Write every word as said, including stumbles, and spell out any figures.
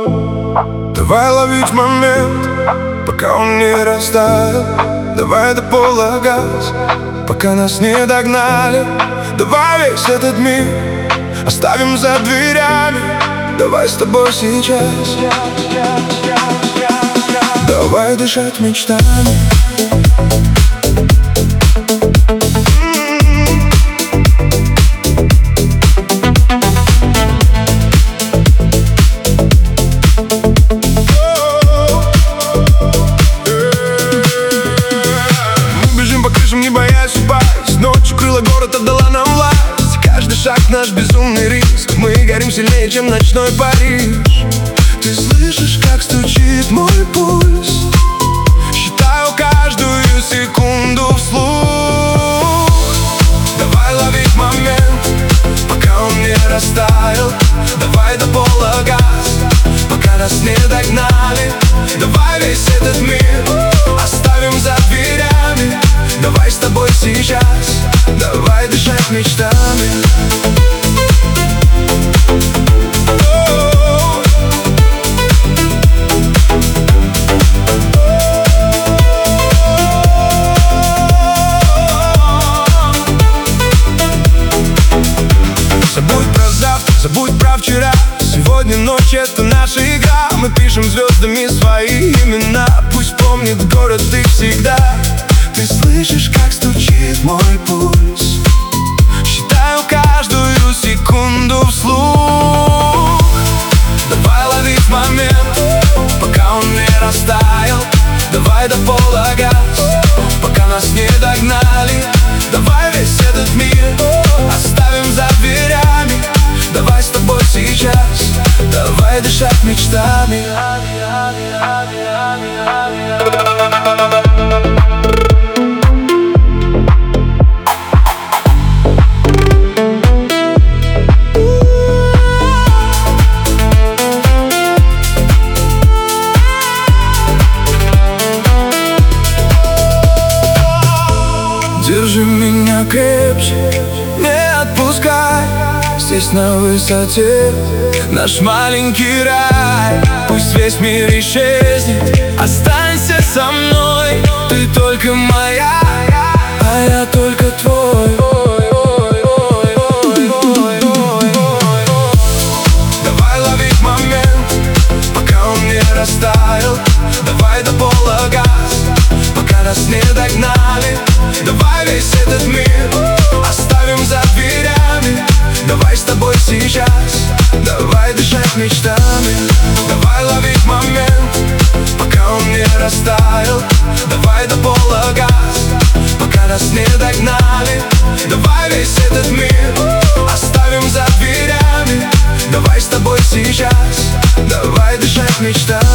Давай ловить момент, пока он не растаял. Давай до пола газ, пока нас не догнали. Давай весь этот мир оставим за дверями. Давай с тобой сейчас. Давай дышать мечтами. Не боясь упасть, ночью крыла город отдала нам власть. Каждый шаг наш безумный риск. Мы горим сильнее, чем ночной Париж. Ты слышишь, как стучит мой пульс? Считаю каждую секунду вслух. Давай ловить момент, пока он не растаял. Давай до пола газ, пока нас не догнали. Давай весь этот мир оставим за дверями. Давай с тобой сейчас, давай дышать мечтами. Забудь про завтра, забудь про вчера. Сегодня ночь — это наша игра. Мы пишем звездами свои имена. Пусть помнит город их всегда. Ты слышишь, как стучит мой пульс? Считаю каждую секунду вслух. Давай ловить момент, пока он не растаял. Давай до пола газ, пока нас не догнали. Давай весь этот мир оставим за дверями. Давай с тобой сейчас, давай дышать мечтами. Держи меня крепче, не отпускай. Здесь на высоте наш маленький рай. Пусть весь мир исчезнет, останься со мной. Ты только моя, а я только твой. Давай ловить момент, пока он не растаял. Давай до пола газ, пока нас не догнали. Давай весь этот мир оставим за дверями. Давай с тобой сейчас, давай дышать мечтами. Давай ловить момент, пока он не растаял. Давай до пола газ, пока нас не догнали. Давай весь этот мир оставим за дверями. Давай с тобой сейчас, давай дышать мечтами.